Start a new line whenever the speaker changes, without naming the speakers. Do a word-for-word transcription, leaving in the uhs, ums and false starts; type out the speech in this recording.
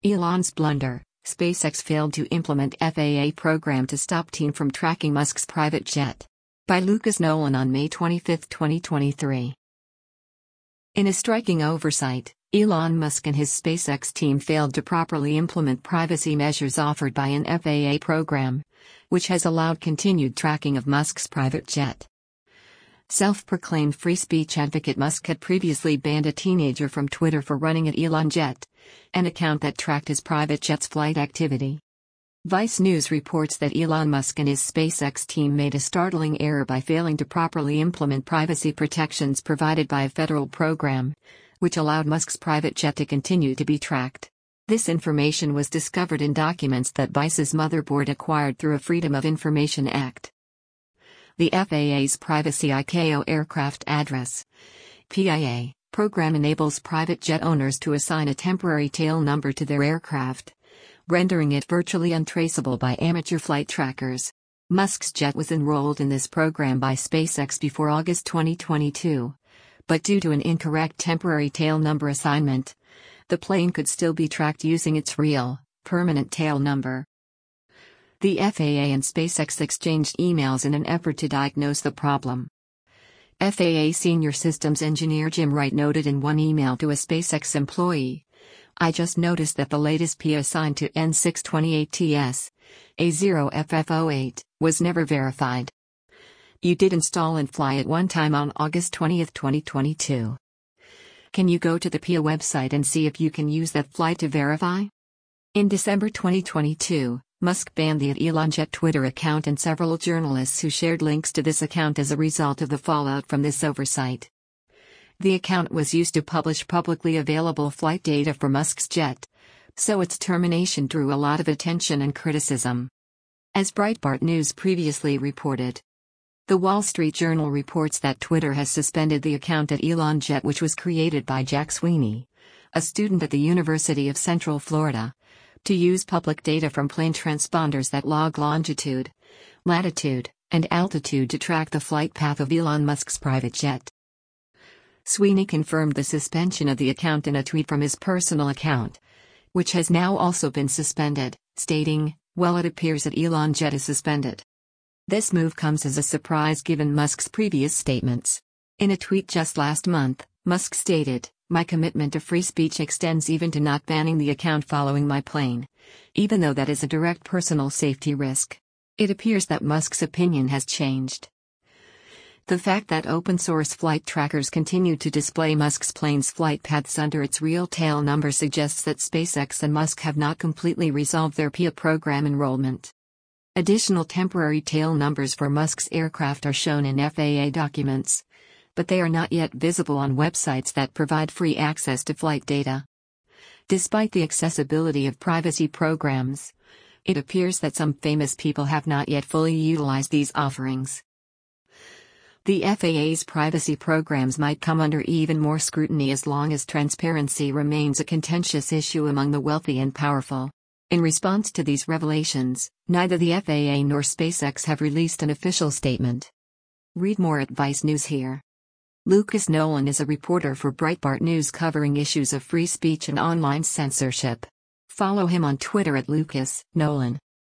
Elon's blunder: SpaceX failed to implement F A A program to stop team from tracking Musk's private jet. By Lucas Nolan on May twenty-fifth, twenty twenty-three. In a striking oversight, Elon Musk and his SpaceX team failed to properly implement privacy measures offered by an F A A program, which has allowed continued tracking of Musk's private jet. Self-proclaimed free speech advocate Musk had previously banned a teenager from Twitter for running at ElonJet, an account that tracked his private jet's flight activity. Vice News reports that Elon Musk and his SpaceX team made a startling error by failing to properly implement privacy protections provided by a federal program, which allowed Musk's private jet to continue to be tracked. This information was discovered in documents that Vice's motherboard acquired through a Freedom of Information Act. The F A A's Privacy I C A O Aircraft Address (P I A) program enables private jet owners to assign a temporary tail number to their aircraft, rendering it virtually untraceable by amateur flight trackers. Musk's jet was enrolled in this program by SpaceX before August twenty twenty-two, but due to an incorrect temporary tail number assignment, the plane could still be tracked using its real, permanent tail number. The F A A and SpaceX exchanged emails in an effort to diagnose the problem. F A A senior systems engineer Jim Wright noted in one email to a SpaceX employee, "I just noticed that the latest P I A assigned to N six twenty-eight T S, A zero F F zero eight, was never verified. You did install and fly it one time on August twentieth, twenty twenty-two. Can you go to the P I A website and see if you can use that flight to verify?" In December twenty twenty-two, Musk banned the ElonJet Twitter account and several journalists who shared links to this account as a result of the fallout from this oversight. The account was used to publish publicly available flight data for Musk's jet, so its termination drew a lot of attention and criticism. As Breitbart News previously reported, The Wall Street Journal reports that Twitter has suspended the account at ElonJet, which was created by Jack Sweeney, a student at the University of Central Florida, to use public data from plane transponders that log longitude, latitude, and altitude to track the flight path of Elon Musk's private jet. Sweeney confirmed the suspension of the account in a tweet from his personal account, which has now also been suspended, stating, "Well, it appears that ElonJet is suspended." This move comes as a surprise given Musk's previous statements. In a tweet just last month, Musk stated, "My commitment to free speech extends even to not banning the account following my plane, even though that is a direct personal safety risk." It appears that Musk's opinion has changed. The fact that open-source flight trackers continue to display Musk's plane's flight paths under its real tail number suggests that SpaceX and Musk have not completely resolved their P I A program enrollment. Additional temporary tail numbers for Musk's aircraft are shown in F A A documents, but they are not yet visible on websites that provide free access to flight data. Despite the accessibility of privacy programs, it appears that some famous people have not yet fully utilized these offerings. The F A A's privacy programs might come under even more scrutiny as long as transparency remains a contentious issue among the wealthy and powerful. In response to these revelations, neither the F A A nor SpaceX have released an official statement. Read more at Vice News here. Lucas Nolan is a reporter for Breitbart News covering issues of free speech and online censorship. Follow him on Twitter at Lucas Nolan.